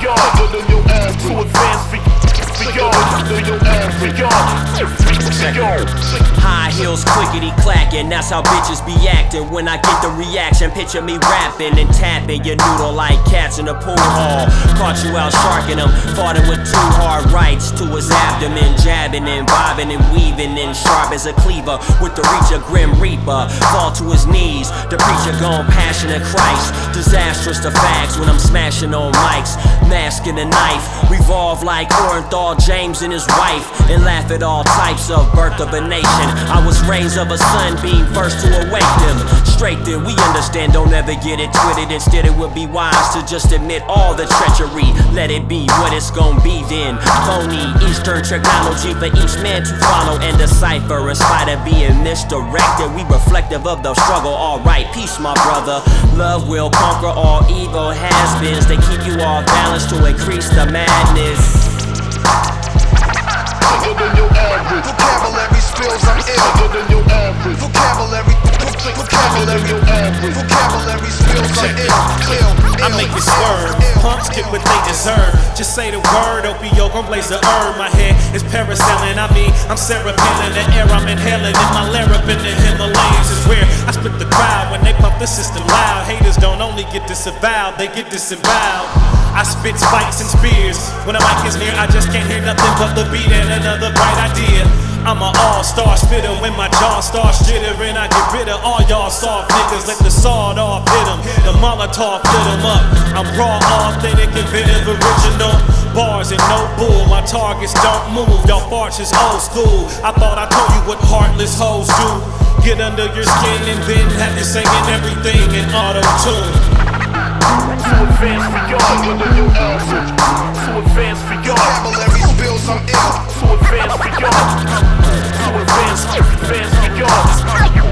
y'all, than your average. Too advanced for y'all, than your average. High heels clickety clacking, that's how bitches be acting. When I get the reaction, picture me rapping and tapping your noodle like cats in a pool hall. Caught you out sharking him, fought him with two hard rights to his abdomen, jabbing and bobbing and weaving and sharp as a cleaver with the reach of Grim Reaper. Fall to his knees, the preacher gone passion of Christ. Disastrous the facts when I'm smashing on mics, masking the knife. Revolve like Orenthal James and his wife, and laugh at all types of birth of a nation. I was raised of a sunbeam, first to awake them. Straight then, we understand, don't ever get it twisted. Instead it would be wise to just admit all the treachery. Let it be what it's gon' be then. Phony Eastern technology for each man to follow and decipher. In spite of being misdirected, we reflective of the struggle. Alright, peace my brother. Love will conquer all evil has-beens. They keep you off balance to increase the madness. Than your average. Vocabulary spills, I'm ill. Than your average. Vocabulary spills, I'm ill. I make it swerve, punks get what they deserve. Just say the word, opio gon' blaze the herb. My head is parasailing, I mean, I'm serapelling the air I'm inhaling. In my lair up in the Himalayas is where I split the crowd when they pump the system loud. Haters don't only get disavowed, they get disemboweled. I spit spikes and spears. When the mic is near, I just can't hear nothing but the beat and another bright idea. I'm an all-star spitter when my jaw starts jittering. I get rid of all y'all soft niggas, let the sawed off hit them. The Molotov lit them up. I'm raw, authentic, inventive, original. Bars and no bull, my targets don't move. Y'all farts is old school. I thought I told you what heartless hoes do. Get under your skin and then have you singing everything in auto-tune. Too advanced for y'all, than your average. Too advanced for y'all. Vocabulary spills, I'm ill. Too advanced for y'all. Too advanced for y'all.